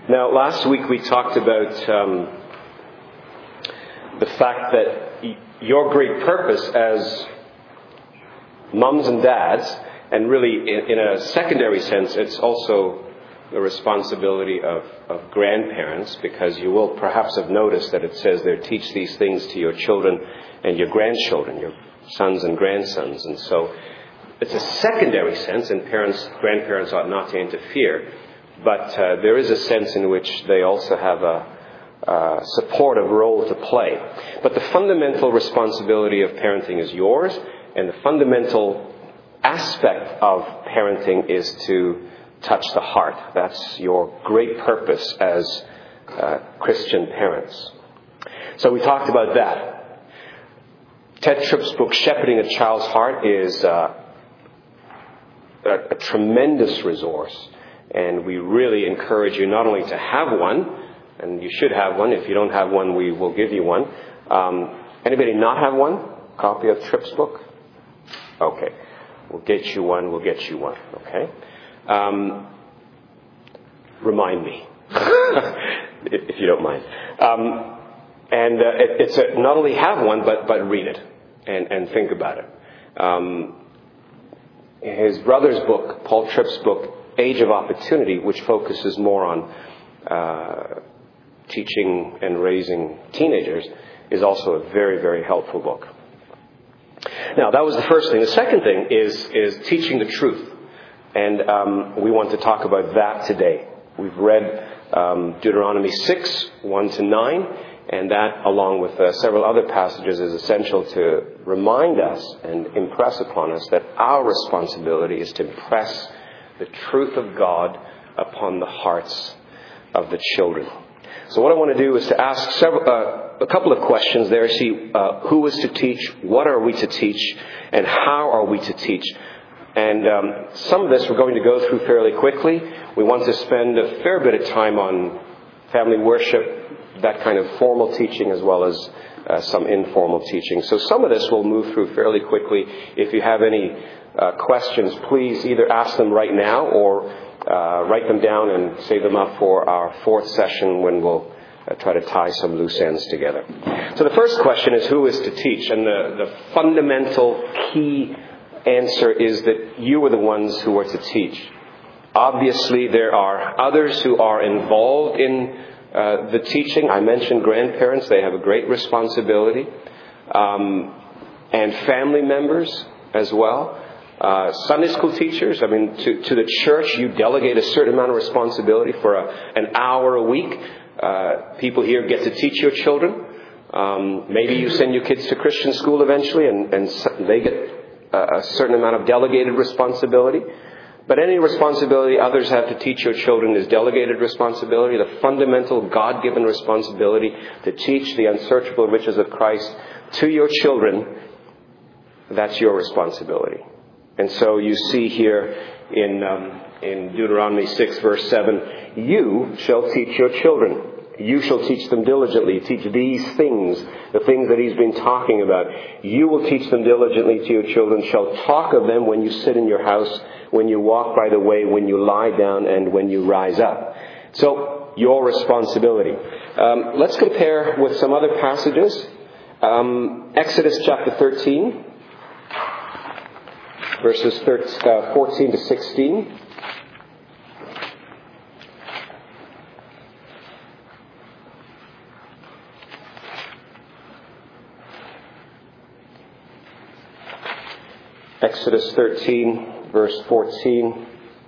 Now, last week we talked about the fact that your great purpose as mums and dads, and really in a secondary sense, it's also the responsibility of grandparents, because you will perhaps have noticed that it says there, teach these things to your children and your grandchildren, your sons and grandsons. And so it's a secondary sense, and grandparents ought not to interfere. But there is a sense in which they also have a supportive role to play. But the fundamental responsibility of parenting is yours, and the fundamental aspect of parenting is to touch the heart. That's your great purpose as Christian parents. So we talked about that. Ted Tripp's book, Shepherding a Child's Heart, is a tremendous resource. And we really encourage you not only to have one, and you should have one. If you don't have one, we will give you one. Anybody not have one? Copy of Tripp's book? Okay. We'll get you one. Okay? Remind me. if you don't mind. It's not only have one, but read it. And think about it. His brother's book, Paul Tripp's book, Age of Opportunity, which focuses more on teaching and raising teenagers, is also a very, very helpful book. Now, that was the first thing. The second thing is teaching the truth. And we want to talk about that today. We've read Deuteronomy 6, 1 to 9, and that, along with several other passages, is essential to remind us and impress upon us that our responsibility is to impress the truth of God upon the hearts of the children. So what I want to do is to ask a couple of questions there. See, who is to teach, what are we to teach, and how are we to teach? And some of this we're going to go through fairly quickly. We want to spend a fair bit of time on family worship, that kind of formal teaching, as well as some informal teaching. So some of this we'll move through fairly quickly. If you have any questions, please either ask them right now or write them down and save them up for our fourth session when we'll try to tie some loose ends together. So the first question is, who is to teach? And the fundamental key answer is that you are the ones who are to teach. Obviously, there are others who are involved in the teaching. I mentioned grandparents. They have a great responsibility. And family members as well. Sunday school teachers, to the church, you delegate a certain amount of responsibility for an hour a week. People here get to teach your children. Maybe you send your kids to Christian school eventually, and they get a certain amount of delegated responsibility. But any responsibility others have to teach your children is delegated responsibility. The fundamental God-given responsibility to teach the unsearchable riches of Christ to your children, that's your responsibility. And so you see here in Deuteronomy 6, verse 7, you shall teach your children. You shall teach them diligently. Teach these things, the things that he's been talking about. You will teach them diligently to your children, shall talk of them when you sit in your house, when you walk by the way, when you lie down, and when you rise up. So, your responsibility. Let's compare with some other passages. Exodus chapter 13, verses 14 to 16. Exodus 13, verse 14.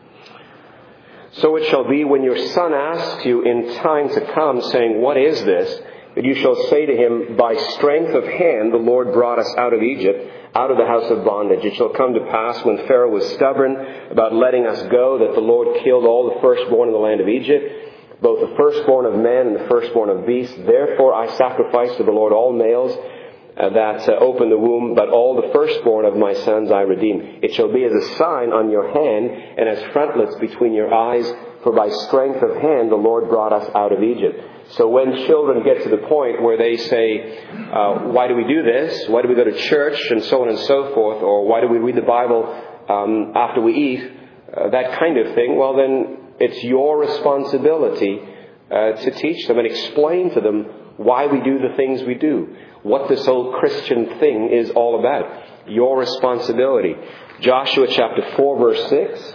So it shall be when your son asks you in time to come, saying, what is this? That you shall say to him, by strength of hand the Lord brought us out of Egypt, out of the house of bondage. It shall come to pass when Pharaoh was stubborn about letting us go, that the Lord killed all the firstborn in the land of Egypt, both the firstborn of men and the firstborn of beasts. Therefore I sacrifice to the Lord all males that open the womb, but all the firstborn of my sons I redeem. It shall be as a sign on your hand and as frontlets between your eyes, for by strength of hand the Lord brought us out of Egypt. So when children get to the point where they say, why do we do this? Why do we go to church? And so on and so forth. Or why do we read the Bible after we eat? That kind of thing. Well, then it's your responsibility to teach them and explain to them why we do the things we do, what this whole Christian thing is all about. Your responsibility. Joshua chapter 4, verse 6.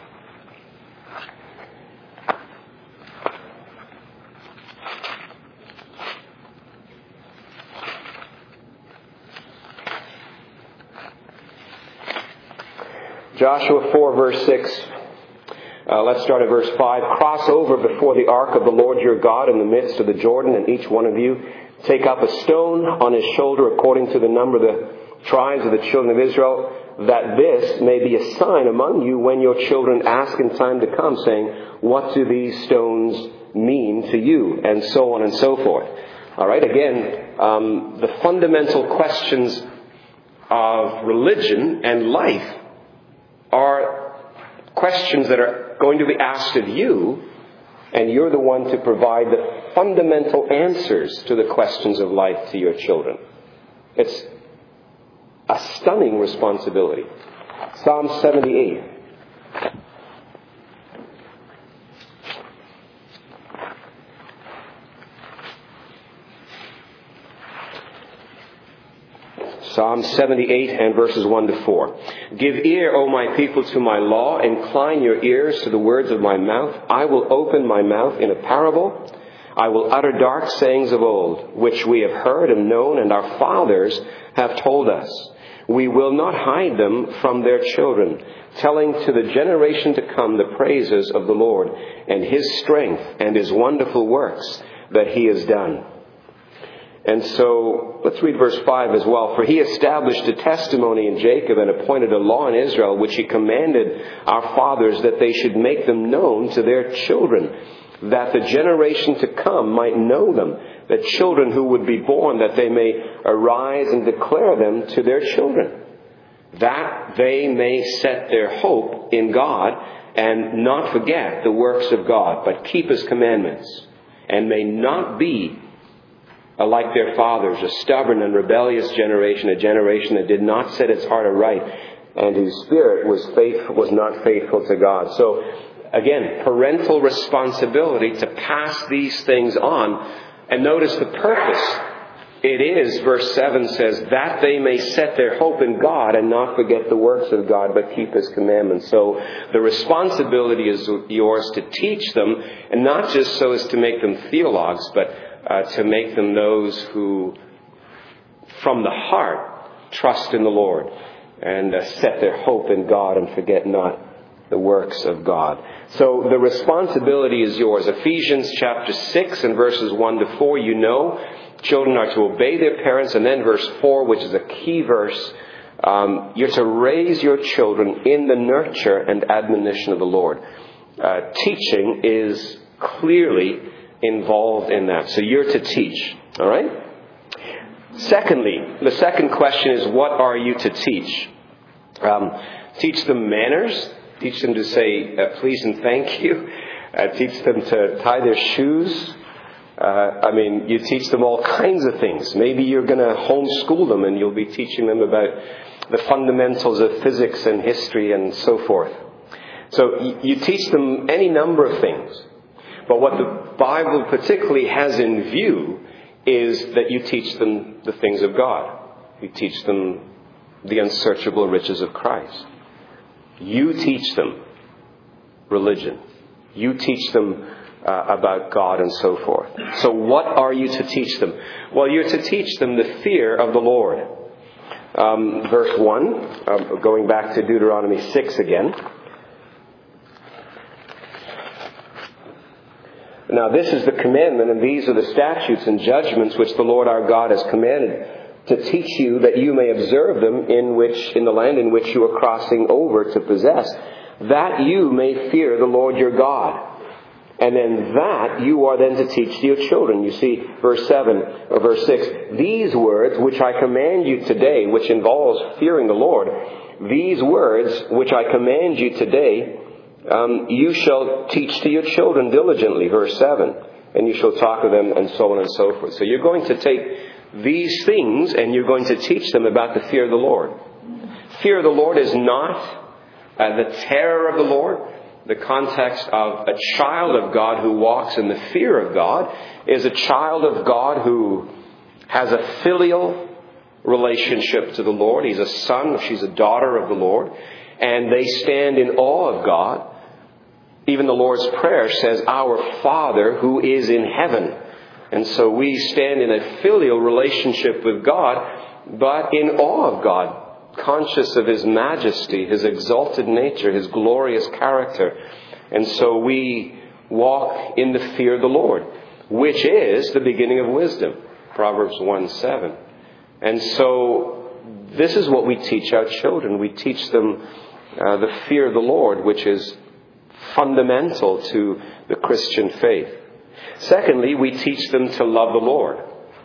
Joshua 4, verse 6. Let's start at verse 5. Cross over before the ark of the Lord your God in the midst of the Jordan, and each one of you take up a stone on his shoulder according to the number of the tribes of the children of Israel, that this may be a sign among you when your children ask in time to come, saying, what do these stones mean to you? And so on and so forth. All right, again, the fundamental questions of religion and life are questions that are going to be asked of you, and you're the one to provide the fundamental answers to the questions of life to your children. It's a stunning responsibility. Psalm 78. Psalm 78 and verses 1 to 4. Give ear, O my people, to my law. Incline your ears to the words of my mouth. I will open my mouth in a parable. I will utter dark sayings of old, which we have heard and known, and our fathers have told us. We will not hide them from their children, telling to the generation to come the praises of the Lord and his strength and his wonderful works that he has done. And so, let's read verse 5 as well. For he established a testimony in Jacob and appointed a law in Israel, which he commanded our fathers that they should make them known to their children, that the generation to come might know them, that children who would be born, that they may arise and declare them to their children, that they may set their hope in God and not forget the works of God, but keep his commandments, and may not be like their fathers, a stubborn and rebellious generation, a generation that did not set its heart aright, and whose spirit was not faithful to God. So, again, parental responsibility to pass these things on. And notice the purpose. It is, verse 7 says, that they may set their hope in God and not forget the works of God, but keep his commandments. So the responsibility is yours to teach them, and not just so as to make them theologues, but to make them those who, from the heart, trust in the Lord and set their hope in God and forget not the works of God. So the responsibility is yours. Ephesians chapter 6 and verses 1 to 4, you know, children are to obey their parents. And then verse 4, which is a key verse, you're to raise your children in the nurture and admonition of the Lord. Teaching is clearly involved in that. So you're to teach. All right? Secondly, the second question is, what are you to teach? Teach them manners. Teach them to say please and thank you. Teach them to tie their shoes. You teach them all kinds of things. Maybe you're going to homeschool them and you'll be teaching them about the fundamentals of physics and history and so forth. So you teach them any number of things. But what the Bible particularly has in view is that you teach them the things of God. You teach them the unsearchable riches of Christ. You teach them religion. You teach them about God and so forth. So what are you to teach them? Well, you're to teach them the fear of the Lord. Verse 1, going back to Deuteronomy 6 again. Now this is the commandment, and these are the statutes and judgments which the Lord our God has commanded to teach you, that you may observe them in the land in which you are crossing over to possess, that you may fear the Lord your God. And then that you are then to teach to your children. You see, verse 7 or verse 6, these words which I command you today, which involves fearing the Lord, these words which I command you today, you shall teach to your children diligently, verse 7, and you shall talk to them, and so on and so forth. So you're going to take these things and you're going to teach them about the fear of the Lord. Fear of the Lord is not the terror of the Lord, The context of a child of God who walks in the fear of God is a child of God who has a filial relationship to the Lord. He's a son, she's a daughter of the Lord. And they stand in awe of God. Even the Lord's Prayer says, "Our Father who is in heaven." And so we stand in a filial relationship with God, but in awe of God, conscious of His majesty, His exalted nature, His glorious character. And so we walk in the fear of the Lord, which is the beginning of wisdom. Proverbs 1:7. And so this is what we teach our children. We teach them the fear of the Lord, which is fundamental to the Christian faith. Secondly, we teach them to love the Lord.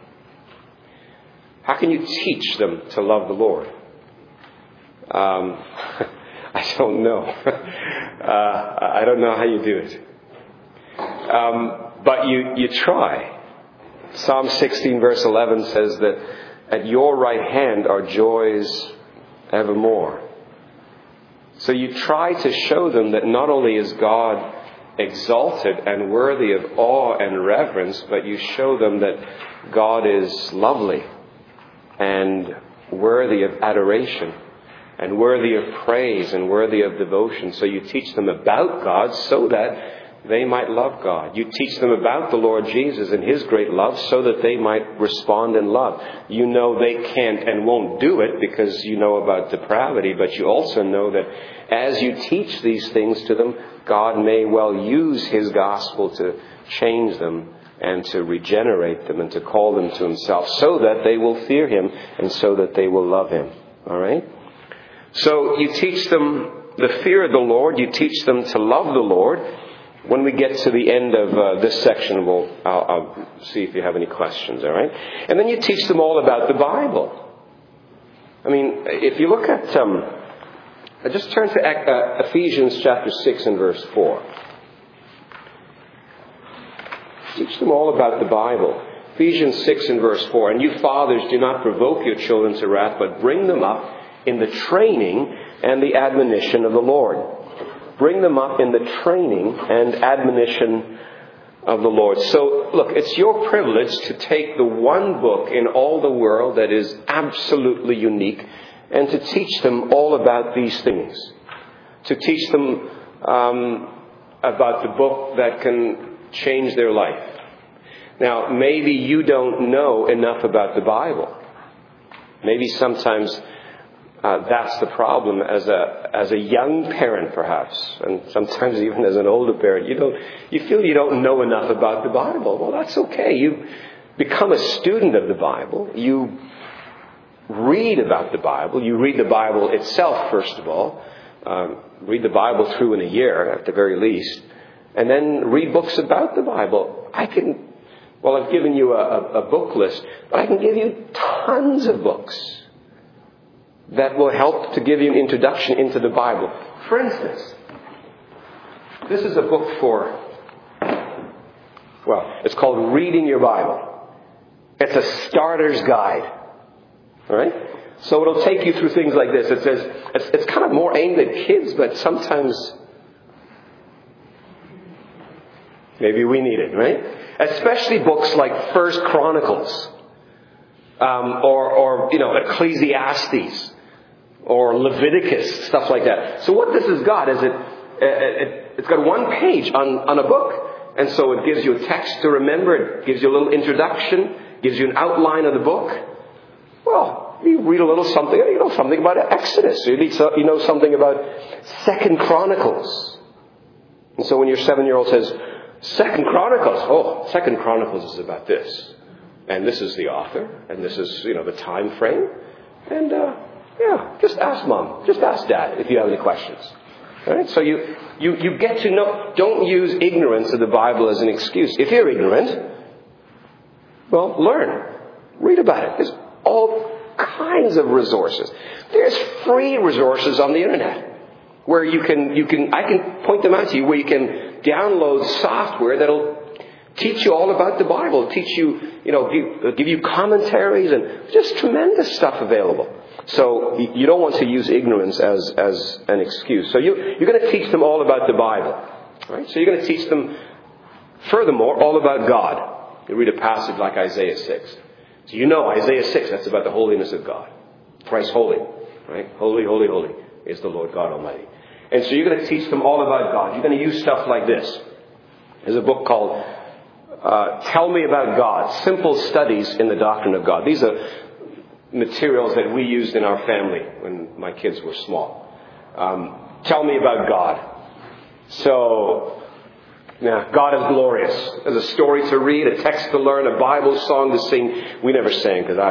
How can you teach them to love the Lord? I don't know. I don't know how you do it. But you try. Psalm 16 verse 11 says that at your right hand are joys evermore. So you try to show them that not only is God exalted and worthy of awe and reverence, but you show them that God is lovely and worthy of adoration and worthy of praise and worthy of devotion. So you teach them about God so that they might love God. You teach them about the Lord Jesus and His great love so that they might respond in love. You know they can't and won't do it because you know about depravity, but you also know that as you teach these things to them, God may well use His gospel to change them and to regenerate them and to call them to Himself so that they will fear Him and so that they will love Him. All right? So you teach them the fear of the Lord. You teach them to love the Lord. When we get to the end of this section, I'll see if you have any questions, all right? And then you teach them all about the Bible. I mean, if you look at, just turn to Ephesians chapter 6 and verse 4. Teach them all about the Bible. Ephesians 6 and verse 4. And you fathers, do not provoke your children to wrath, but bring them up in the training and the admonition of the Lord. Bring them up in the training and admonition of the Lord. So, look, it's your privilege to take the one book in all the world that is absolutely unique and to teach them all about these things. To teach them about the book that can change their life. Now, maybe you don't know enough about the Bible. Maybe sometimes that's the problem as a young parent, perhaps, and sometimes even as an older parent. You feel you don't know enough about the Bible. Well, that's okay. You become a student of the Bible. You read about the Bible. You read the Bible itself, first of all. Read the Bible through in a year, at the very least. And then read books about the Bible. I've given you a book list, but I can give you tons of books that will help to give you an introduction into the Bible. For instance, this is a book it's called Reading Your Bible. It's a starter's guide. All right? So it'll take you through things like this. It says, it's kind of more aimed at kids, but sometimes maybe we need it, right? Especially books like First Chronicles, or Ecclesiastes, or Leviticus, stuff like that. So what this has got is it's got one page on a book. And so it gives you a text to remember. It gives you a little introduction. Gives you an outline of the book. Well, you read a little something. You know something about Exodus. You know something about 2 Chronicles. And so when your 7-year-old says, 2 Chronicles. 2 Chronicles is about this. And this is the author. And this is, the time frame. And, just ask Mom. Just ask Dad if you have any questions. All right? So you get to know. Don't use ignorance of the Bible as an excuse. If you're ignorant, well, learn. Read about it. There's all kinds of resources. There's free resources on the internet where I can point them out to you, where you can download software that'll teach you all about the Bible, teach you, give you commentaries and just tremendous stuff available. So you don't want to use ignorance as an excuse. So you're going to teach them all about the Bible. Right? So you're going to teach them, furthermore, all about God. You read a passage like Isaiah 6. So you know Isaiah 6, that's about the holiness of God. Christ holy. Right? Holy, holy, holy is the Lord God Almighty. And so you're going to teach them all about God. You're going to use stuff like this. There's a book called Tell Me About God. Simple Studies in the Doctrine of God. These are materials that we used in our family when my kids were small. Tell me about God. So, yeah, God is glorious. There's a story to read, a text to learn, a Bible song to sing. We never sang because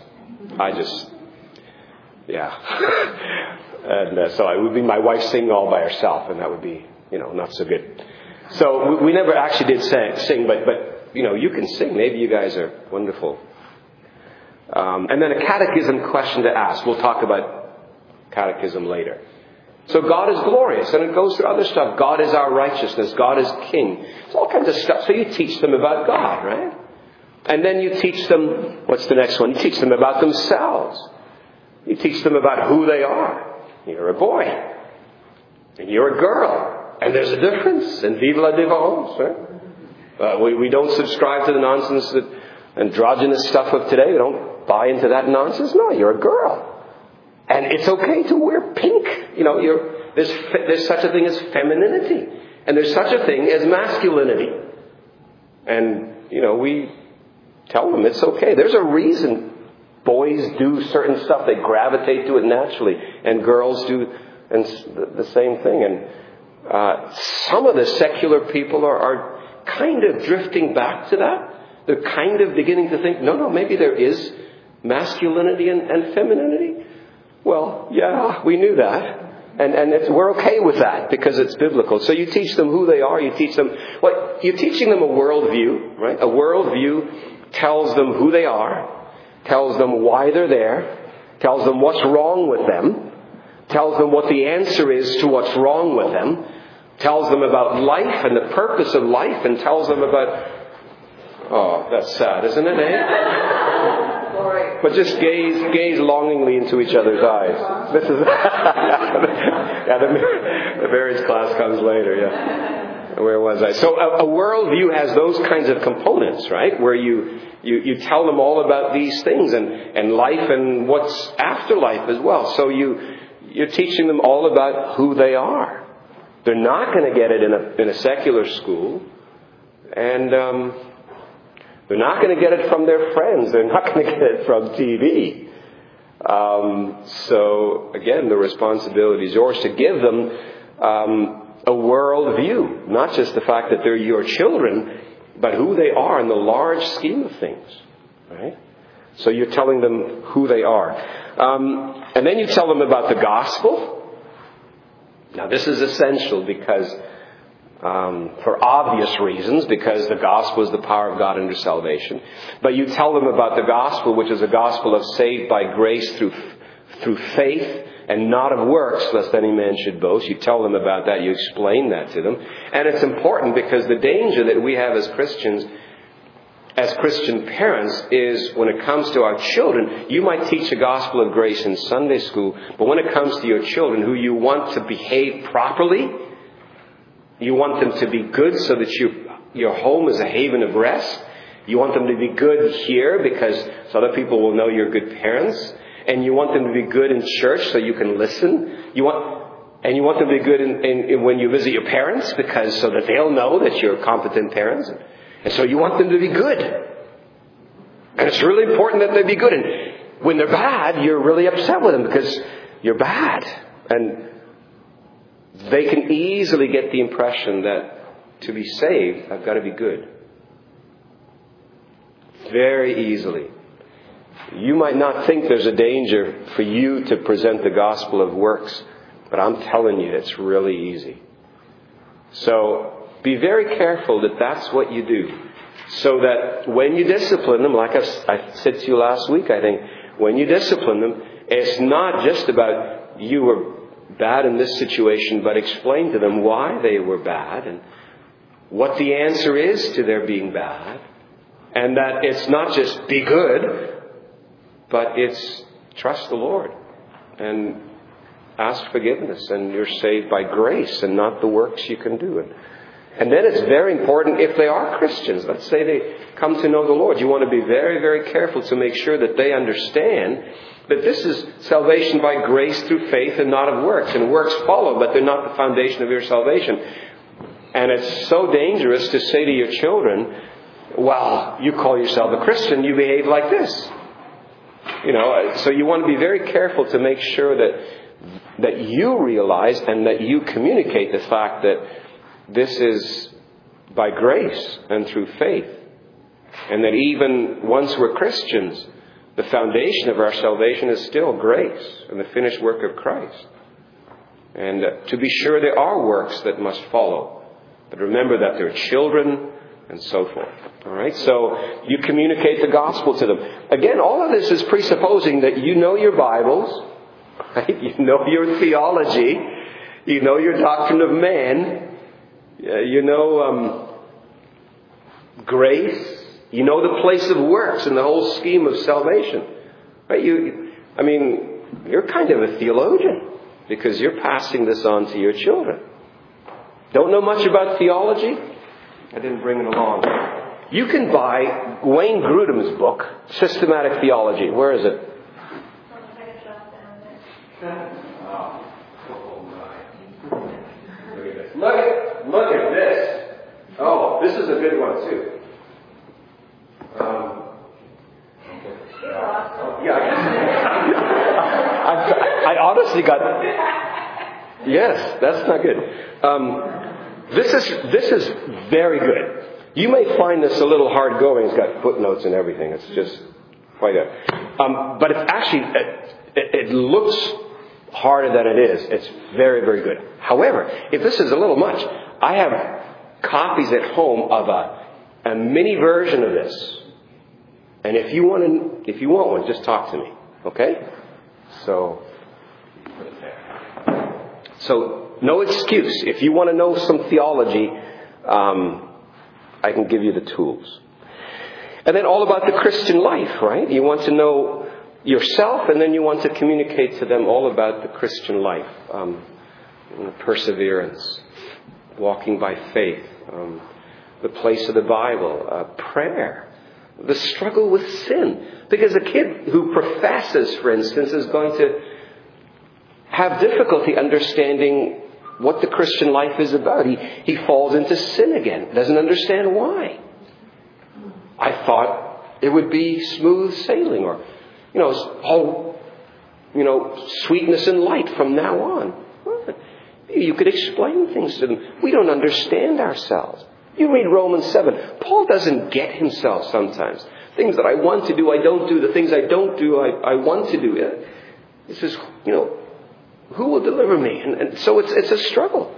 and so it would be my wife singing all by herself, and that would be, not so good. So we never actually did sing, but you can sing. Maybe you guys are wonderful. And then a catechism question to ask. We'll talk about catechism later. So God is glorious, and it goes through other stuff. God is our righteousness. God is King. It's all kinds of stuff. So you teach them about God, right? And then you teach them, what's the next one? You teach them about themselves. You teach them about who they are. You're a boy. And you're a girl. And there's a difference. And vive la différence, right? We don't subscribe to the nonsense that androgynous stuff of today. We don't buy into that nonsense. No, you're a girl. And it's okay to wear pink. There's such a thing as femininity. And there's such a thing as masculinity. And, we tell them it's okay. There's a reason boys do certain stuff. They gravitate to it naturally. And girls do the same thing. And some of the secular people are kind of drifting back to that. They're kind of beginning to think, no, maybe there is masculinity and femininity. Well, yeah, we knew that. And we're okay with that because it's biblical. So you teach them who they are. You teach them, you're teaching them a worldview, right? A worldview tells them who they are, tells them why they're there, tells them what's wrong with them, tells them what the answer is to what's wrong with them, tells them about life and the purpose of life, and tells them about, that's sad, isn't it, eh? But just gaze longingly into each other's eyes. This is the marriage class comes later. Yeah, where was I? So a worldview has those kinds of components, right? Where you tell them all about these things and life and what's after life as well. So you're teaching them all about who they are. They're not going to get it in a secular school, and they're not going to get it from their friends. They're not going to get it from TV. So, again, the responsibility is yours to give them a world view. Not just the fact that they're your children, but who they are in the large scheme of things. Right? So you're telling them who they are. And then you tell them about the gospel. Now, this is essential because for obvious reasons, because the gospel is the power of God unto salvation. But you tell them about the gospel, which is a gospel of saved by grace through faith and not of works, lest any man should boast. You tell them about that. You explain that to them. And it's important because the danger that we have as Christians, as Christian parents, is when it comes to our children, you might teach the gospel of grace in Sunday school, but when it comes to your children who you want to behave properly, you want them to be good so that your home is a haven of rest. You want them to be good here because so other people will know you're good parents. And you want them to be good in church so you can listen. You want them to be good in when you visit your parents so that they'll know that you're competent parents. And so you want them to be good. And it's really important that they be good. And when they're bad, you're really upset with them because you're bad. And they can easily get the impression that to be saved, I've got to be good. Very easily. You might not think there's a danger for you to present the gospel of works, but I'm telling you, it's really easy. So be very careful that that's what you do. So that when you discipline them, like I said to you last week, I think, when you discipline them, it's not just about you were bad in this situation, but explain to them why they were bad and what the answer is to their being bad. And that it's not just be good, but it's trust the Lord and ask forgiveness, and you're saved by grace and not the works you can do. And then it's very important if they are Christians. Let's say they come to know the Lord. You want to be very, very careful to make sure that they understand that this is salvation by grace through faith and not of works. And works follow, but they're not the foundation of your salvation. And it's so dangerous to say to your children, well, you call yourself a Christian, you behave like this. So you want to be very careful to make sure that you realize and that you communicate the fact that this is by grace and through faith. And that even once we're Christians, the foundation of our salvation is still grace and the finished work of Christ. And to be sure there are works that must follow. But remember that they're children and so forth. All right? So you communicate the gospel to them. Again, all of this is presupposing that you know your Bibles, right? You know your theology. You know your doctrine of man. You know grace. You know the place of works in the whole scheme of salvation. Right? You're kind of a theologian because you're passing this on to your children. Don't know much about theology? I didn't bring it along. You can buy Wayne Grudem's book, Systematic Theology. Where is it? Look at this. Oh, this is a good one too. I honestly got. Yes, that's not good. This is very good. You may find this a little hard going. It's got footnotes and everything. It's just quite but it's actually it looks harder than it is. It's very, very good. However, if this is a little much, I have copies at home of a mini version of this. And if you want one, just talk to me. Okay? So no excuse. If you want to know some theology, I can give you the tools. And then all about the Christian life, right? You want to know yourself, and then you want to communicate to them all about the Christian life. Perseverance, walking by faith, the place of the Bible, prayer, the struggle with sin. Because a kid who professes, for instance, is going to have difficulty understanding what the Christian life is about. He falls into sin again. Doesn't understand why. I thought it would be smooth sailing or, sweetness and light from now on. You could explain things to them. We don't understand ourselves. You read Romans 7. Paul doesn't get himself sometimes. Things that I want to do, I don't do. The things I don't do, I want to do. He says, who will deliver me? And so it's a struggle.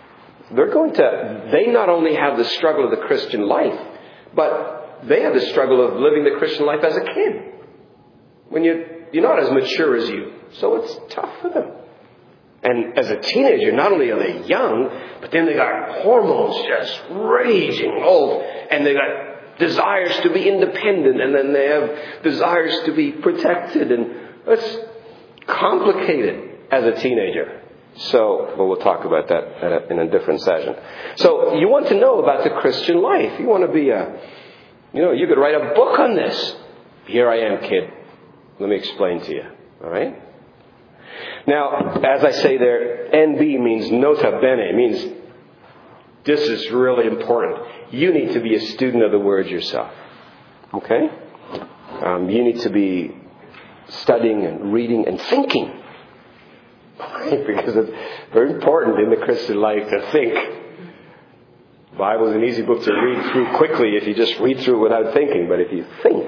They not only have the struggle of the Christian life, but they have the struggle of living the Christian life as a kid. When you're not as mature as you. So it's tough for them. And as a teenager, not only are they young, but then they got hormones just raging. And they got desires to be independent, and then they have desires to be protected. And it's complicated as a teenager. So, we'll talk about that in a different session. So, you want to know about the Christian life. You want to be you could write a book on this. Here I am, kid. Let me explain to you. All right? Now, as I say there, NB means nota bene. Means this is really important. You need to be a student of the Word yourself. Okay? You need to be studying and reading and thinking. Because it's very important in the Christian life to think. The Bible is an easy book to read through quickly if you just read through it without thinking. But if you think.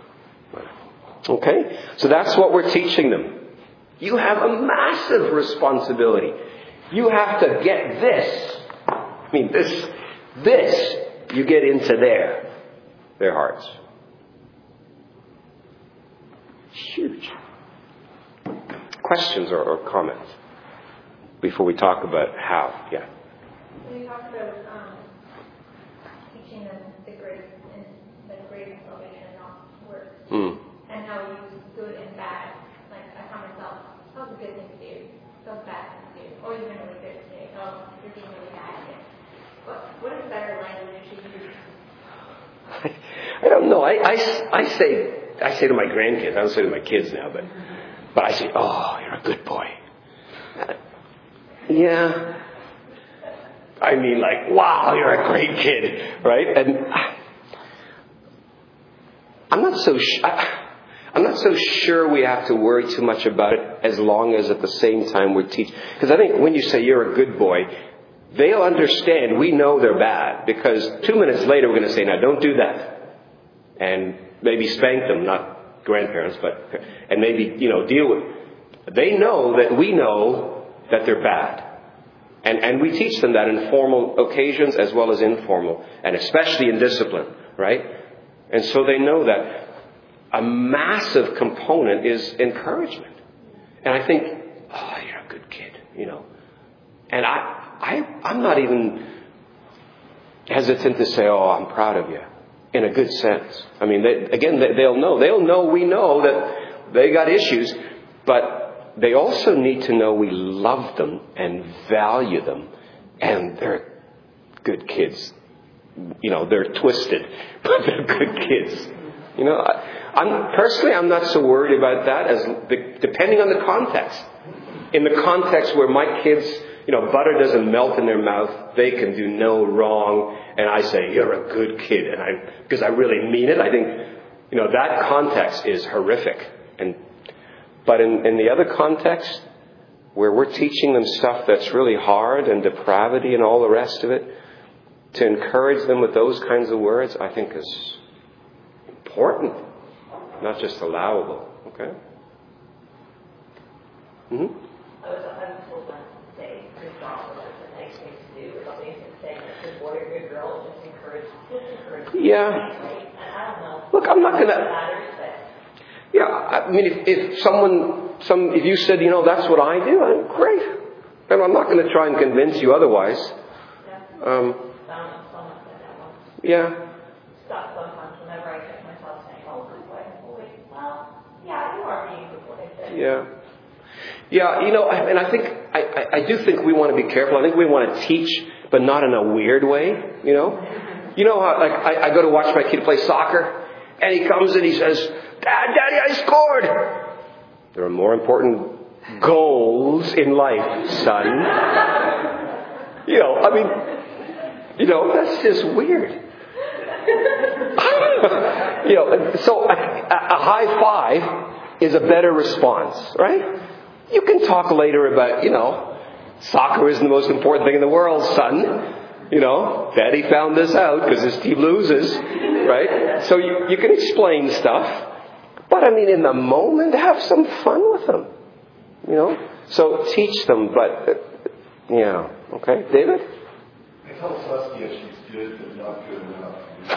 Okay? So that's what we're teaching them. You have a massive responsibility. You have to get this. This you get into their hearts. Huge. Questions or comments before we talk about how? Yeah. When you talked about teaching them the grace of salvation, not works, and how you use good and bad, like good things to do, some bad things to do, or even really good to say, oh, you're being really bad at it. What is better language to use? I don't know. I say to my grandkids, I don't say to my kids now, but I say, oh, you're a good boy. Yeah. I mean, like, wow, you're a great kid, right? And I'm not so sure we have to worry too much about it, as long as at the same time we're teaching. Because I think when you say you're a good boy, they'll understand we know they're bad, because 2 minutes later we're going to say, now don't do that. And maybe spank them, not grandparents, and maybe, deal with it. They know that we know that they're bad. And we teach them that in formal occasions as well as informal, and especially in discipline, right? And so they know that a massive component is encouragement. And I think, oh, you're a good kid, And I'm not even hesitant to say, oh, I'm proud of you, in a good sense. I mean, they'll know. They'll know we know that they got issues, but they also need to know we love them and value them, and they're good kids. They're twisted, but they're good kids. I'm not so worried about that, depending on the context. In the context where my kids, butter doesn't melt in their mouth, they can do no wrong, and I say, you're a good kid, because I really mean it. I think, that context is horrific. But in the other context, where we're teaching them stuff that's really hard and depravity and all the rest of it, to encourage them with those kinds of words, I think is important, not just allowable. Okay? Mm-hmm. I was told once to say, good job, or that's a nice thing to do, or something, saying that good boy or good girl, just encourage. Yeah. Right? And I don't know. Look, I'm not going to... matters, but... Yeah, I mean, if you said, that's what I do, I'm great. And I'm not going to try and convince you otherwise. Someone said that once. Yeah. Stop sometimes whenever I catch myself saying, oh, good boy, well, yeah, you are being a good boy. Yeah. Yeah, and I think, I do think we want to be careful. I think we want to teach, but not in a weird way, how, like, I go to watch my kid play soccer, and he comes and he says, Daddy, I scored. There are more important goals in life, son. That's just weird. So a high five is a better response, right? You can talk later about, soccer isn't the most important thing in the world, son. Daddy found this out because his team loses, right? So you can explain stuff. But in the moment, have some fun with them. So teach them, but, okay. David? I tell Saskia she's good, but not good enough.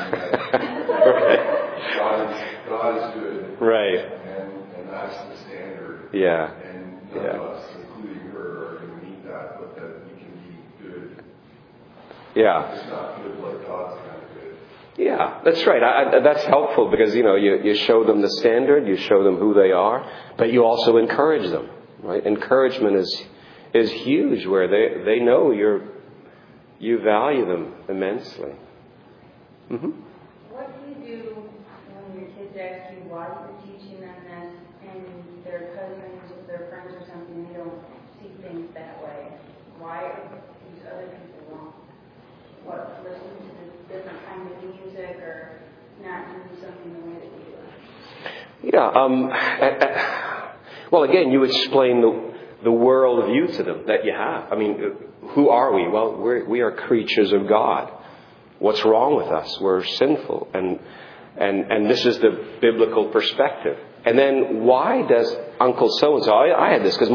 Right. God is good. Right. And that's the standard. Yeah. And none of us, including her, are going to meet that, but that we can be good. Yeah. It's not good like God's kind of good. Yeah, that's right. That's helpful because, you show them the standard, you show them who they are, but you also encourage them, right? Encouragement is huge where they know you value them immensely. Mm-hmm. What do you do when your kids ask you why you're teaching them this and their cousins or their friends or something, they don't see things that way? Why are these other people wrong? What, listen to the different kind of music or not doing something the way that we do? Yeah. Well, again, you explain the world view to them that you have. Who are we? Well, we are creatures of God. What's wrong with us? We're sinful, and this is the biblical perspective. And then why does Uncle so and so? I had this because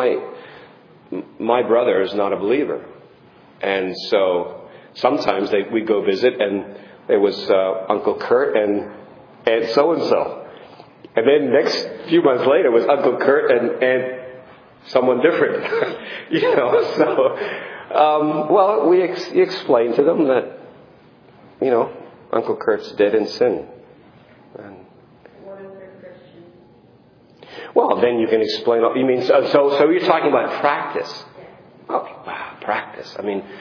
my brother is not a believer, and so sometimes we'd go visit, and there was Uncle Kurt and Aunt so and so, and then next few months later was Uncle Kurt and Aunt someone different. So well, we explained to them that Uncle Kurt's dead in sin. And What if they're Christian? Well, then you can explain. You mean so you're talking about practice? Oh, wow, practice. I mean,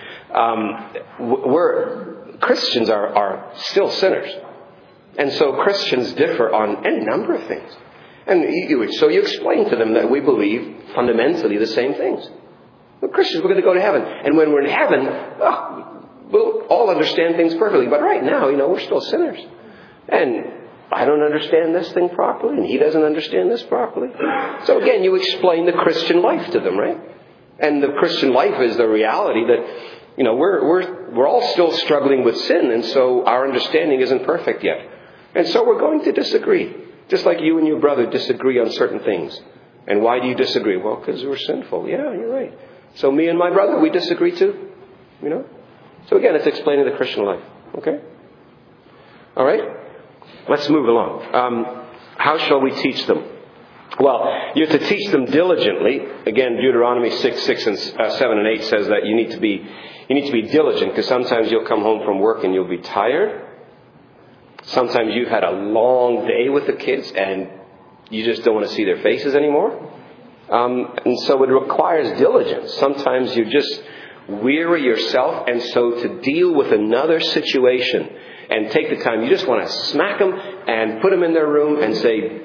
Christians are still sinners, and so Christians differ on any number of things. And so you explain to them that we believe fundamentally the same things. We're Christians, we're going to go to heaven, and when we're in heaven, we'll all understand things perfectly. But right now, we're still sinners, and I don't understand this thing properly, and he doesn't understand this properly. So again, you explain the Christian life to them, right? And the Christian life is the reality that, we're all still struggling with sin, and so our understanding isn't perfect yet. And so we're going to disagree. Just like you and your brother disagree on certain things. And why do you disagree? Well, because we're sinful. Yeah, you're right. So me and my brother, we disagree too. So again, it's explaining the Christian life. Okay? All right? Let's move along. How shall we teach them? Well, you have to teach them diligently. Again, Deuteronomy 6 and 7 and 8 says that you need to be diligent, because sometimes you'll come home from work and you'll be tired. Sometimes you've had a long day with the kids and you just don't want to see their faces anymore. And so it requires diligence. Sometimes you just weary yourself, and so to deal with another situation and take the time, you just want to smack them and put them in their room and say,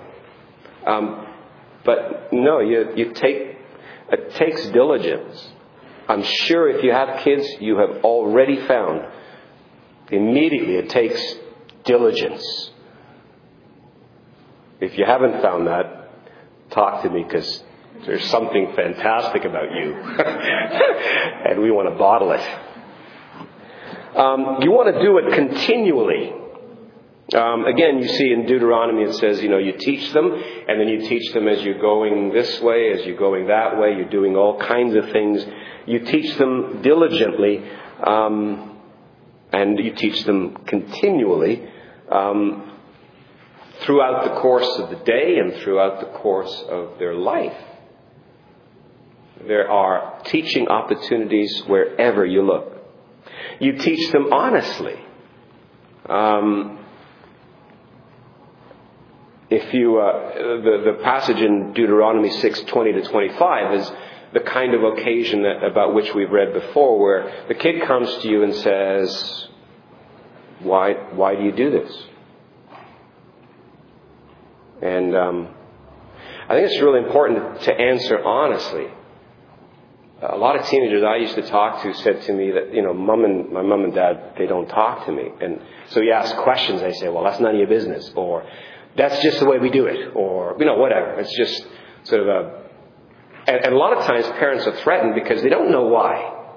but no, it takes diligence. I'm sure if you have kids, you have already found immediately it takes diligence. If you haven't found that, talk to me, because there's something fantastic about you. And we want to bottle it. You want to do it continually. Again, you see in Deuteronomy it says, you teach them, and then you teach them as you're going this way, as you're going that way. You're doing all kinds of things. You teach them diligently, and you teach them continually throughout the course of the day and throughout the course of their life. There are teaching opportunities wherever you look. You teach them honestly. If you the passage in Deuteronomy 6:20 to 25 is the kind of occasion about which we've read before, where the kid comes to you and says, "Why do you do this?" And I think it's really important to answer honestly. A lot of teenagers I used to talk to said to me that, my mom and dad, they don't talk to me. And so you ask questions, they say, well, that's none of your business. Or, that's just the way we do it. Or, whatever. It's just sort of and a lot of times parents are threatened because they don't know why.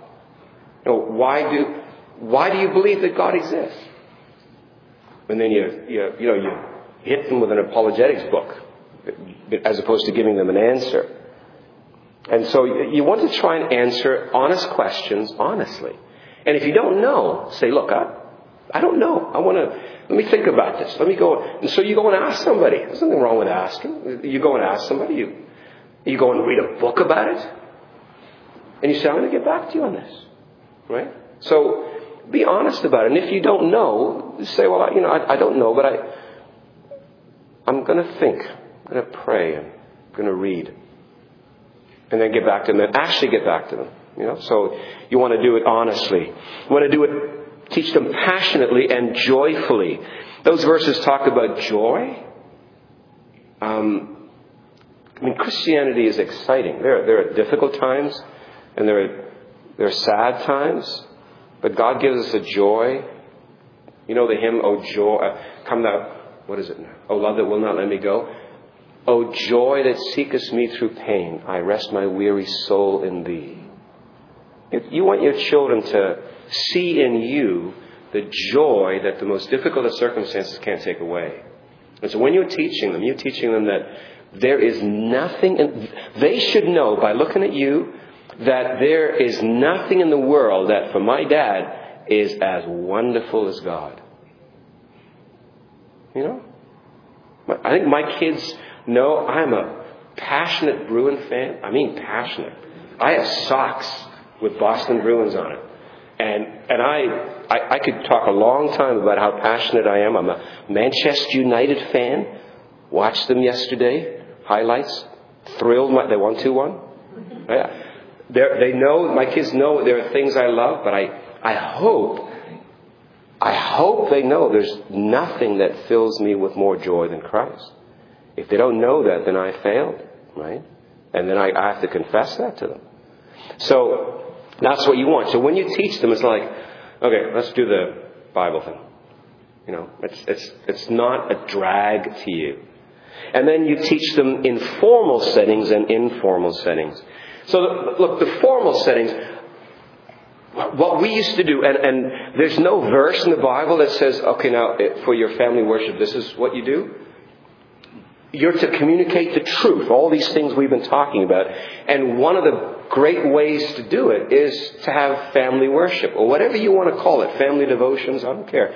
Why do you believe that God exists? And then you hit them with an apologetics book as opposed to giving them an answer. And so you want to try and answer honest questions honestly. And if you don't know, say, look, I don't know. Let me think about this. Let me go. And so you go and ask somebody. There's nothing wrong with asking. You go and ask somebody. You go and read a book about it. And you say, I'm going to get back to you on this. Right? So be honest about it. And if you don't know, say, well, I don't know, but I'm going to think. I'm going to pray. I'm going to read. And then get back to them. And actually get back to them. So you want to do it honestly. You want to do it, teach them passionately and joyfully. Those verses talk about joy. Christianity is exciting. There are difficult times, and there are sad times, but God gives us a joy. You know the hymn, "Oh joy, come thou," what is it now? "Oh love that will not let me go." "O joy that seekest me through pain, I rest my weary soul in thee." You want your children to see in you the joy that the most difficult of circumstances can't take away. And so when you're teaching them that there is nothing, and they should know by looking at you that there is nothing in the world that for my dad is as wonderful as God. I think my kids know I'm a passionate Bruin fan. I mean passionate. I have socks with Boston Bruins on it. And I could talk a long time about how passionate I am. I'm a Manchester United fan. Watched them yesterday. highlights, thrilled. They want 2-1. Yeah. They know, my kids know there are things I love, but I hope they know there's nothing that fills me with more joy than Christ. If they don't know that, then I failed, right? And then I have to confess that to them. So that's what you want. So when you teach them, it's like, okay, let's do the Bible thing. You know, it's not a drag to you. And then you teach them in formal settings and informal settings. So look, the formal settings, what we used to do, and there's no verse in the Bible that says, okay, now for your family worship, this is what you do. You're to communicate the truth, all these things we've been talking about. And one of the great ways to do it is to have family worship, or whatever you want to call it, family devotions, I don't care.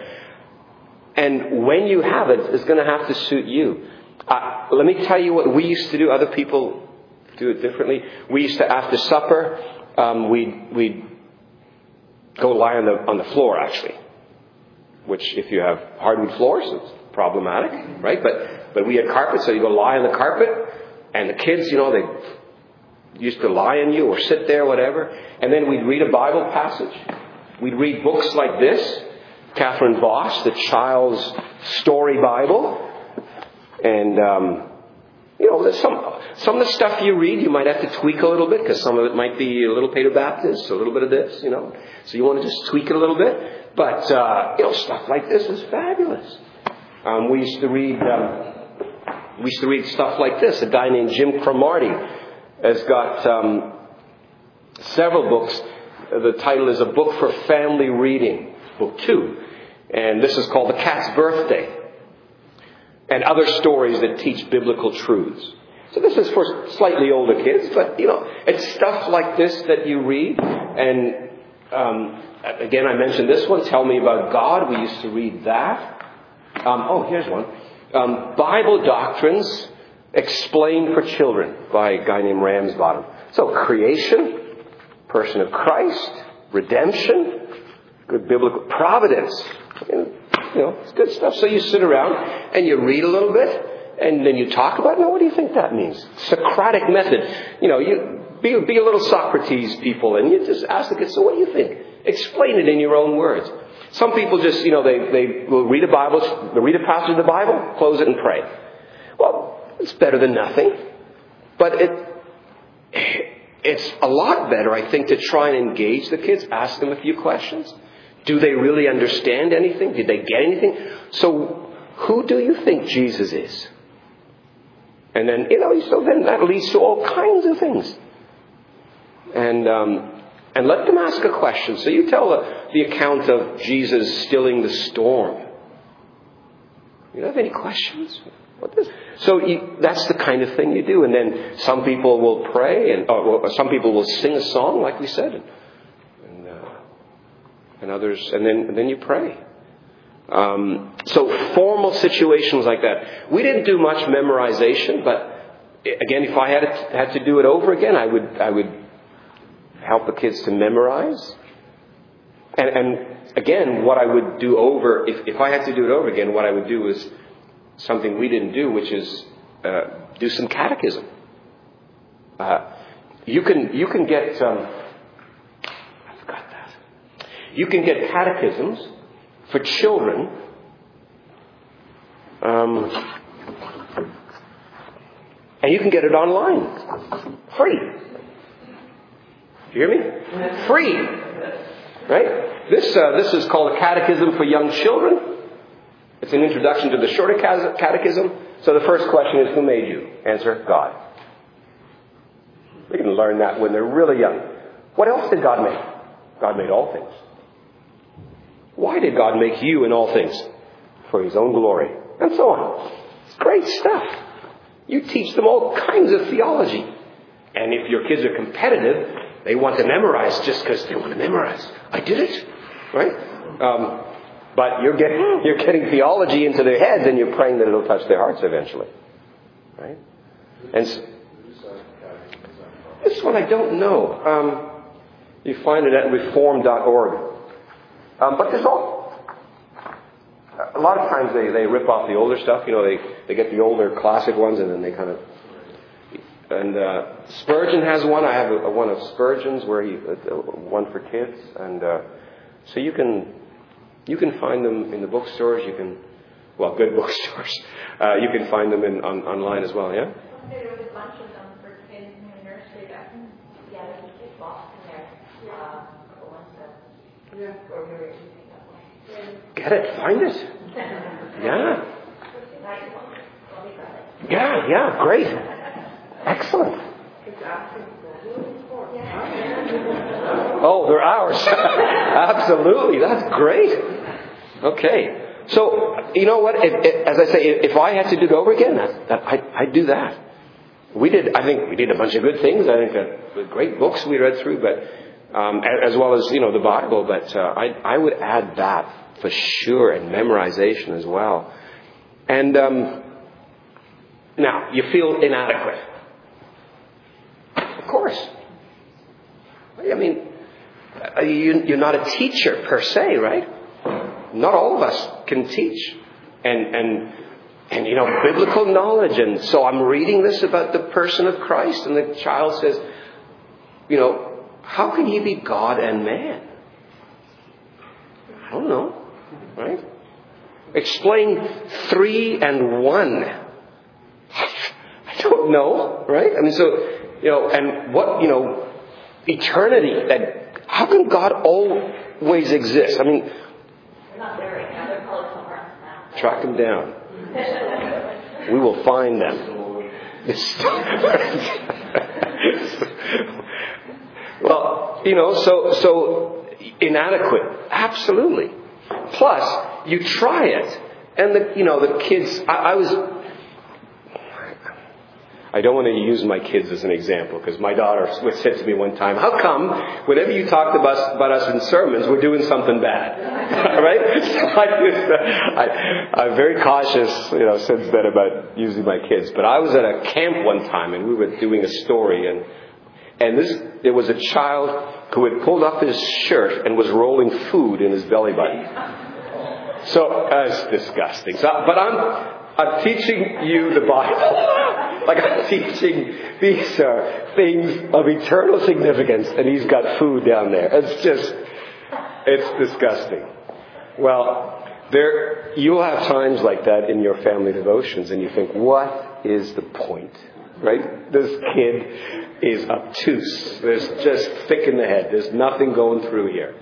And when you have it, it's going to have to suit you. Let me tell you what we used to do. Other people do it differently. We used to, after supper, we'd go lie on the floor, actually. Which, if you have hardwood floors, it's problematic, right? But we had carpet, so you go lie on the carpet, and the kids, you know, they used to lie on you or sit there, whatever. And then we'd read a Bible passage. We'd read books like this, Catherine Voss, the Child's Story Bible. And, you know, there's some of the stuff you read, you might have to tweak a little bit, because some of it might be a little Peter Baptist, a little bit of this, you know. So you want to just tweak it a little bit. But, you know, stuff like this is fabulous. We used to read stuff like this. A guy named Jim Cromartie has got several books. The title is A Book for Family Reading, Book 2. And this is called The Cat's Birthday. And other stories that teach biblical truths. So this is for slightly older kids, but, you know, it's stuff like this that you read. And, again, I mentioned this one, Tell Me About God. We used to read that. Here's one. Bible Doctrines Explained for Children by a guy named Ramsbottom. So creation, person of Christ, redemption, good biblical providence. You know, it's good stuff. So you sit around and you read a little bit, and then you talk about it. Now, what do you think that means? Socratic method. You know, you be a little Socrates people, and you just ask the kids, so what do you think? Explain it in your own words. Some people just, you know, they will read a Bible, they read a passage of the Bible, close it and pray. Well, it's better than nothing. But it's a lot better, I think, to try and engage the kids, ask them a few questions. Do they really understand anything? Did they get anything? So, who do you think Jesus is? And then, you know, so then that leads to all kinds of things. And let them ask a question. So you tell the account of Jesus stilling the storm. You don't have any questions? So that's the kind of thing you do. And then some people will pray, and some people will sing a song, like we said, and others, and then you pray. So formal situations like that. We didn't do much memorization, but again, if I had to do it over again, I would help the kids to memorize. And again, what I would do over, if I had to do it over again, what I would do is something we didn't do, which is do some catechism. You can get You can get catechisms for children and you can get it online. Free. Do you hear me? Free. Right? This is called a catechism for young children. It's an introduction to the shorter catechism. So the first question is, who made you? Answer, God. They can learn that when they're really young. What else did God make? God made all things. Why did God make you in all things? For His own glory. And so on. It's great stuff. You teach them all kinds of theology. And if your kids are competitive, they want to memorize just because they want to memorize. I did it. Right? But you're getting theology into their heads, and you're praying that it'll touch their hearts eventually. Right? And this one I don't know. You find it at reform.org. But there's all... A lot of times they rip off the older stuff. You know, they get the older classic ones, and then they kind of And Spurgeon has one. I have one of Spurgeon's where one for kids. And so you can find them in the bookstores. Good bookstores. You can find them online as well. Yeah. There was a bunch of them for kids in the nursery. Yeah, there's a big box in there. The ones that where we were using that one. Get it. Find it. Yeah. Yeah. Great. Excellent. Oh, they're ours. Absolutely. That's great. Okay. So, you know what? As I say, if I had to do it over again, I'd do that. I think we did a bunch of good things. I think that great books we read through, but as well as, the Bible. But I would add that for sure, and memorization as well. And now, you feel inadequate. Of course. I mean, you're not a teacher per se, right? Not all of us can teach. And biblical knowledge. And so I'm reading this about the person of Christ, and the child says, how can he be God and man? I don't know, right? Explain 3 and 1. I don't know, right? I mean, so, and what, eternity, how can God always exist? I mean, They're not there right now. They're probably somewhere else now. track them down. We will find them. Well, so inadequate. Absolutely. Plus, you try it, and the kids. I don't want to use my kids as an example, because my daughter said to me one time, "How come whenever you talk about us in sermons, we're doing something bad?" Right? So I'm very cautious, since then about using my kids. But I was at a camp one time, and we were doing a story, and there was a child who had pulled up his shirt and was rolling food in his belly button. So it's disgusting. But I'm teaching you the Bible. Like I'm teaching, these are things of eternal significance, and he's got food down there. It's disgusting. Well, you'll have times like that in your family devotions, and you think, what is the point? Right? This kid is obtuse. There's just thick in the head. There's nothing going through here.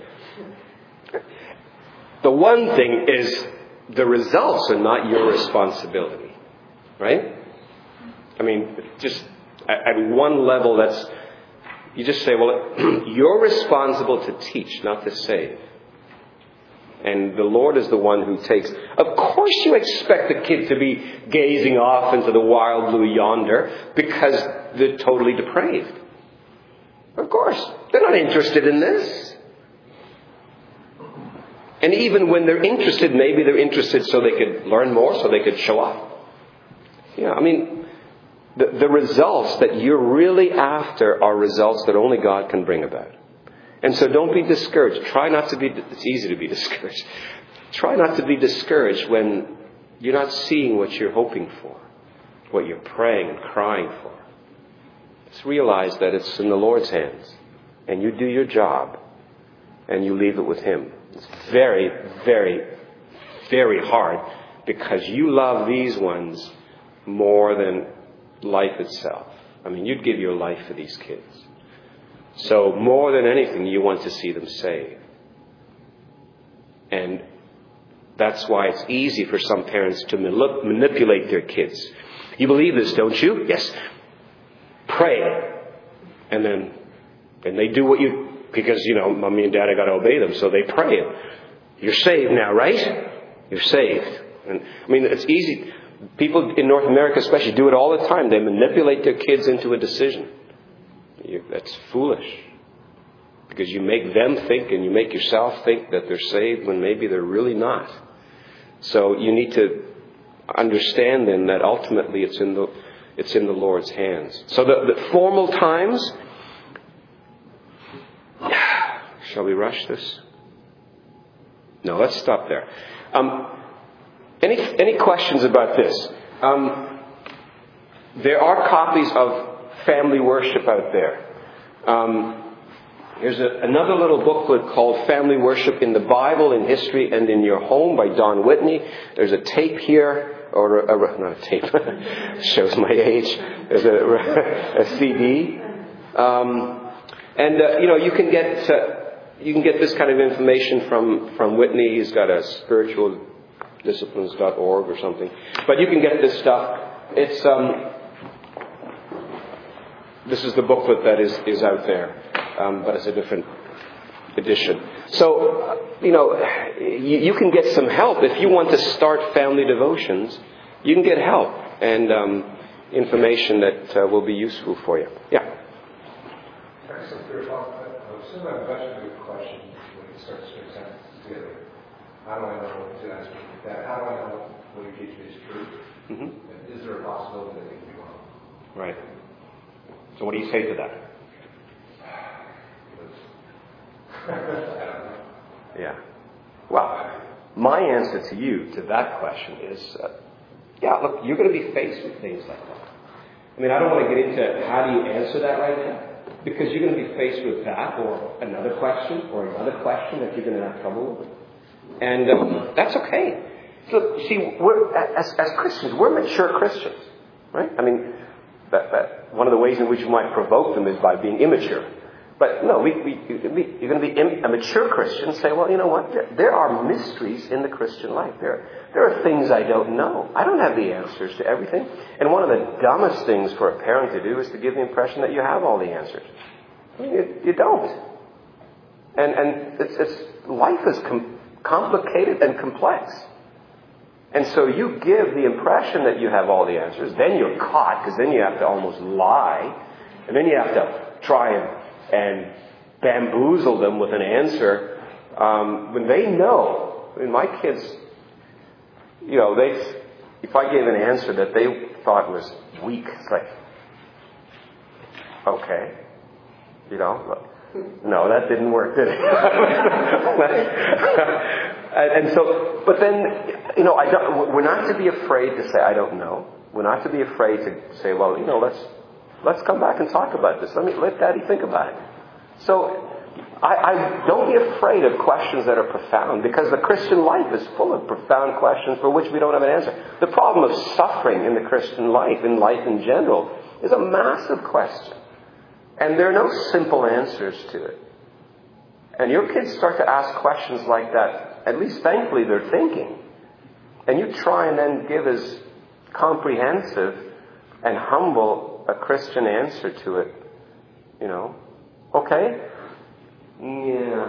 The one thing is, the results are not your responsibility. Right? I mean, just at one level, you just say, well, you're responsible to teach, not to save. And the Lord is the one who takes. Of course you expect the kid to be gazing off into the wild blue yonder because they're totally depraved. Of course. They're not interested in this. And even when they're interested, maybe they're interested so they could learn more, so they could show off. Yeah, I mean, the results that you're really after are results that only God can bring about. And so don't be discouraged. It's easy to be discouraged. Try not to be discouraged when you're not seeing what you're hoping for, what you're praying and crying for. Just realize that it's in the Lord's hands. And you do your job. And you leave it with Him. It's very, very, very hard, because you love these ones more than life itself. I mean, you'd give your life for these kids. So more than anything, you want to see them saved. And that's why it's easy for some parents to manipulate their kids. You believe this, don't you? Yes. Pray. And they do what because, mommy and daddy got to obey them, so they pray. You're saved now, right? You're saved. And I mean, it's easy. People in North America especially do it all the time. They manipulate their kids into a decision. That's foolish. Because you make them think, and you make yourself think that they're saved when maybe they're really not. So you need to understand then that ultimately it's in the Lord's hands. So the formal times. Shall we rush this? No, let's stop there. Any questions about this? There are copies of family worship out there. Here's another little booklet called Family Worship in the Bible, in History, and in Your Home by Don Whitney. There's a tape here, or not a tape, shows my age. There's a CD. You can get this kind of information from Whitney. He's got a spiritualdisciplines.org or something. But you can get this stuff. It's this is the booklet that is out there. But it's a different edition. So, you can get some help. If you want to start family devotions, you can get help and information that will be useful for you. Yeah. Excellent. I assume I've got a good question when it starts to make sense together. How do I know to answer that? How do I know when you teach me is true? Mm-hmm. Is there a possibility that it can be wrong? Right. So what do you say to that? Yeah. Well, my answer to you to that question is, look, you're going to be faced with things like that. I mean, I don't want to get into how do you answer that right now, because you're going to be faced with that or another question that you're going to have trouble with. And that's okay. So, see, as Christians, we're mature Christians, right? I mean, that one of the ways in which you might provoke them is by being immature. But no, you're going to be a mature Christian and say, well, you know what? There are mysteries in the Christian life. There are things I don't know. I don't have the answers to everything. And one of the dumbest things for a parent to do is to give the impression that you have all the answers. You don't. And life is complicated and complex. And so you give the impression that you have all the answers. Then you're caught, because then you have to almost lie. And then you have to try and bamboozle them with an answer when they know. I mean, my kids, if I gave an answer that they thought was weak, it's like, okay, no, that didn't work, did it? And so, but then, we're not to be afraid to say, I don't know. We're not to be afraid to say, well, let's come back and talk about this. Let Daddy think about it. So, I don't be afraid of questions that are profound, because the Christian life is full of profound questions for which we don't have an answer. The problem of suffering in the Christian life, in life in general, is a massive question. And there are no simple answers to it. And your kids start to ask questions like that, at least thankfully they're thinking. And you try and then give as comprehensive and humble a Christian answer to it. Okay? Yeah.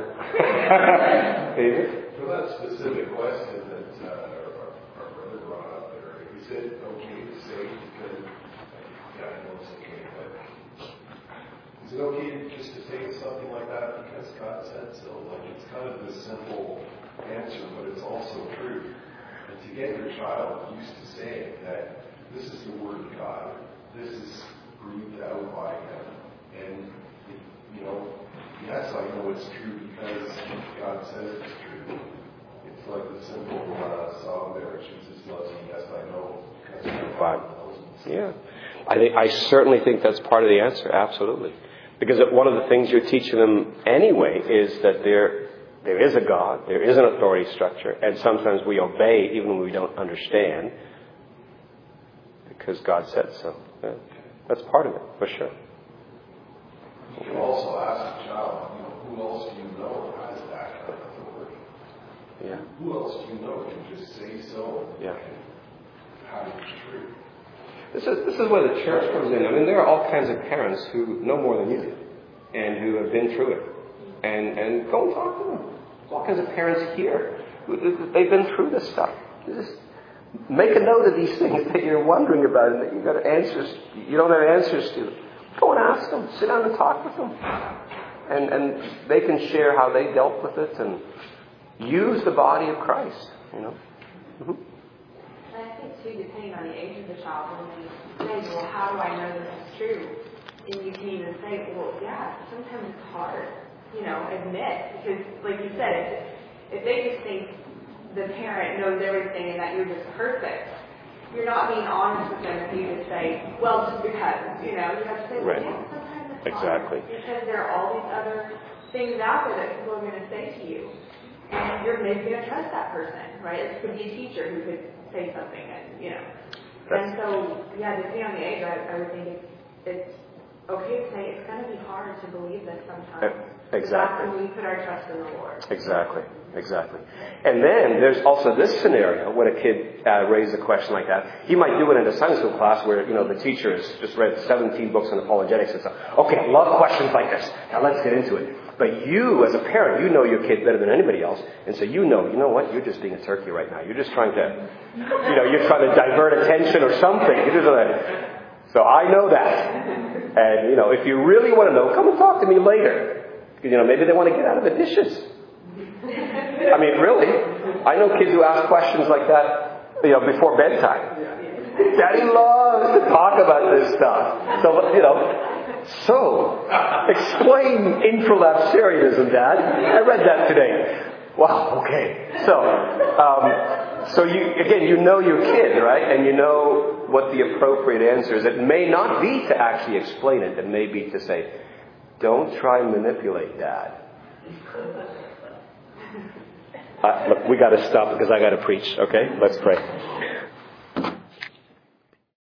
David? For that specific question that our brother brought up there, he said okay to say, because, I know it's okay, but is it okay just to say something like that because God said so? Like, it's kind of this simple answer, but it's also true. And to get your child used to saying that this is the Word of God, this is breathed out by Him, and yes, I know it's true because God says it's true. It's like the simple song there, Jesus loves me, yes, I know. Yeah. I certainly think that's part of the answer, absolutely. Because one of the things you're teaching them anyway is that there is a God, there is an authority structure, and sometimes we obey even when we don't understand, because God said so. Yeah. That's part of it, for sure. You also ask the child, who else do you know has that kind of authority? Yeah. Who else do you know can just say so? Yeah. How it's true. This is where the church comes in. I mean, there are all kinds of parents who know more than you do, and who have been through it. And go and talk to them. There's all kinds of parents here they've been through this stuff. Just make a note of these things that you're wondering about and that you don't have answers to. Go and ask them. Sit down and talk with them. And they can share how they dealt with it and use the body of Christ, Mm-hmm. And I think, too, depending on the age of the child, when they say, well, how do I know this is true? And you can even say, well, yeah, sometimes it's hard, admit. Because, like you said, if they just think the parent knows everything and that you're just perfect, you're not being honest with them if you just say, well, just because, you have to say, well, Right. yeah, sometimes it's Exactly. hard because there are all these other things out there that people are going to say to you. And you're maybe going to trust that person, right? It could be a teacher who could say something, and And so, depending on the age, I would think it's okay to say it's going to be hard to believe this sometimes. Exactly. That's when we put our trust in the Lord. Exactly. And then there's also this scenario when a kid raises a question like that. He might do it in a Sunday school class where, the teacher has just read 17 books on apologetics and stuff. Okay, I love questions like this. Now let's get into it. But you, as a parent, you know your kid better than anybody else. And so you know what? You're just being a turkey right now. You're just trying to, you're trying to divert attention or something. So I know that. And, if you really want to know, come and talk to me later. Because, maybe they want to get out of the dishes. I mean, really. I know kids who ask questions like that, before bedtime. Daddy loves to talk about this stuff. So, explain infralapsarianism, Dad. I read that today. Wow, okay. So you know your kid, right? And you know what the appropriate answer is. It may not be to actually explain it. It may be to say, don't try and manipulate Dad. Look, we got to stop because I got to preach, okay? Let's pray.